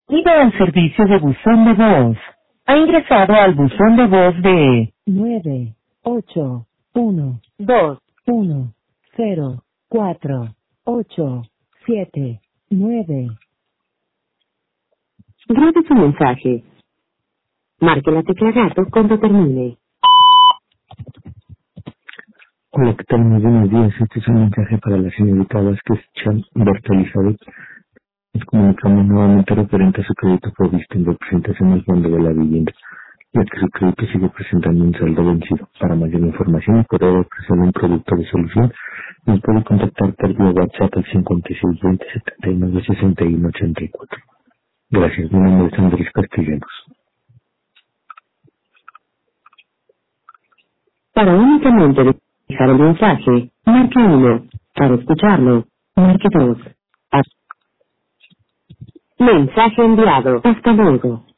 Bienvenido al servicio de buzón de voz. Ha ingresado al buzón de voz de 981-210-487-9. Grabe su mensaje. Marque la tecla gato cuando termine. Hola, ¿qué tal? Muy buenos días. Este es un mensaje para la señorita Vázquez Chan Berta Elizabeth. Nos comunicamos nuevamente referente a su crédito provisto en representación al Fondo de la Vivienda, ya que su crédito sigue presentando un saldo vencido. Para mayor información y poder ofrecer un producto de solución, nos puede contactar por vía WhatsApp al 5620 79 61 84. Gracias, mi nombre es Andrés Castellanos. Para únicamente dejar el mensaje, marque 1. Para escucharlo, marque 2. Mensaje enviado. Hasta luego.